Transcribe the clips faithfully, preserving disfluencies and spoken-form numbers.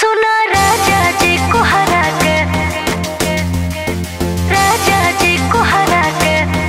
सुना राजा जी को हरा के, राजा जी को हरा के।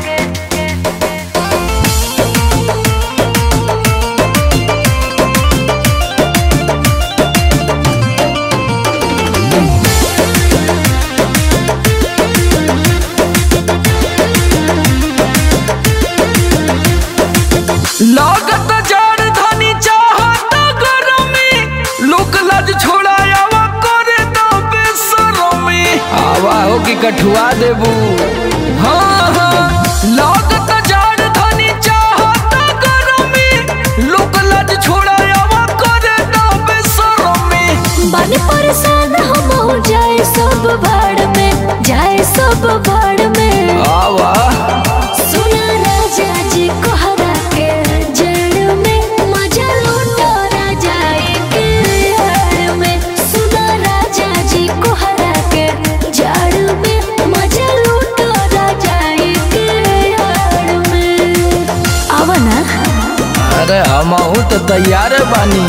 लागत जाड़ धनी चाहत गरमी, लोक लाज छोड़ायावा करे तो बेसरमी। आवा हो कि कठुआ देबू। हाँ हाँ लागत जाड़ धनी चाहत गरमी, लोक लाज छोड़ायावा करे तो बेसरमी। बानी परेशान हम हो जाए सब भाड़ में, जाए सब भाड़ में। आवा सुना राजा जी को हरा के, जड़ में मजा लूटो राजा के यार में। सुना राजा जी को हरा के, जड़ में मजा लूटो राजा के यार में। आवा ना। अरे हमहू तो तैयार बानी।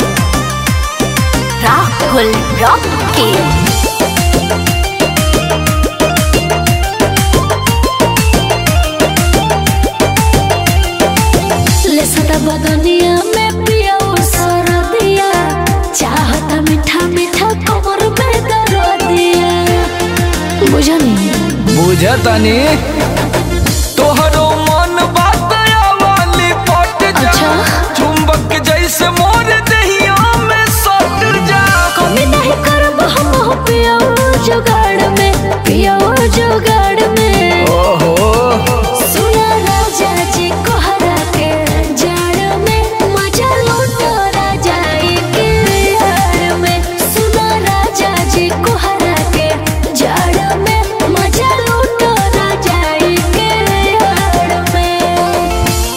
राहुल रॉकी ले सदा बदनिया में पिया सरदिया, चाहता मीठा मीठा कमर में दर्दिया। बुझनी बुझतनी तोहरो मन बात वाली पट जा। अच्छा? चुंबक जैसे मोर दहिया में सट जा। कमी नहीं करब हम हो पिया जुगाड़ में, पिया जुगाड़ में। ओहो सुना राजा जी को हरा के, जड़ में मजा लूटो राजा के यार में। सुना राजा जी को हरा के, जड़ में मजा लूटो राजा के यार में।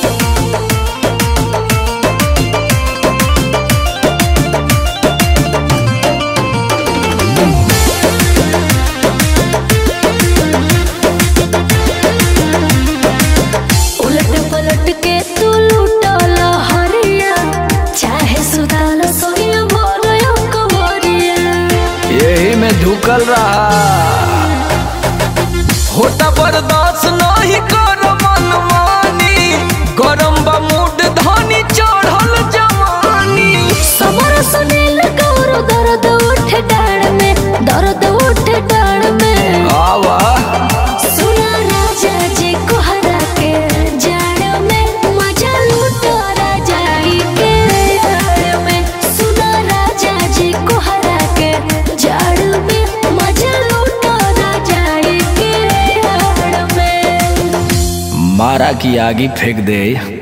उलट पलट के तू लूटल हरिया, चाहे सुधाल सोया बोलो कवरिया। यही में ढुकल रहा। होता बर्दाश्त नहीं कर मनमानी, गरम बा मूड धनी चढ़ल जवानी। समर सुनील गौर दर्द उठे डाड़ में, दर्द उठे डाड़ में। आवा सुना राजा जी को हरा के, जड़ में मजा लूटो राजा के यार में। सुना राजा जी को हरा के, जड़ में मजा लूटो राजा के यार में। मारा की आगी फेंक दे।